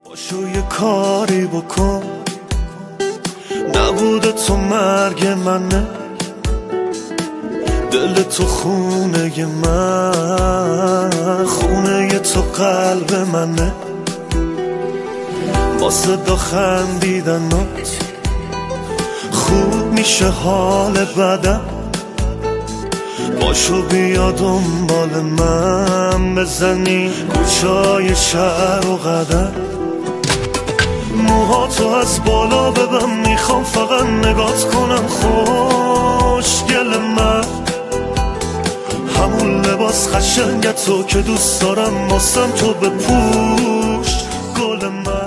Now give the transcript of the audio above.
باشو یه کاری بکن، نبوده تو مرگ منه، دل تو خونه من، خونه تو قلب منه. با صدا خندیدنات خوب میشه حال بدم، باشو بیا دنبال من، بزنی کوچای شهر و قدم. موهاتو از بالا ببم، میخوام فقط نگات کنم خوشگل من. همون لباس قشنگ تو که دوست دارم، واسم تو بپوش گل من.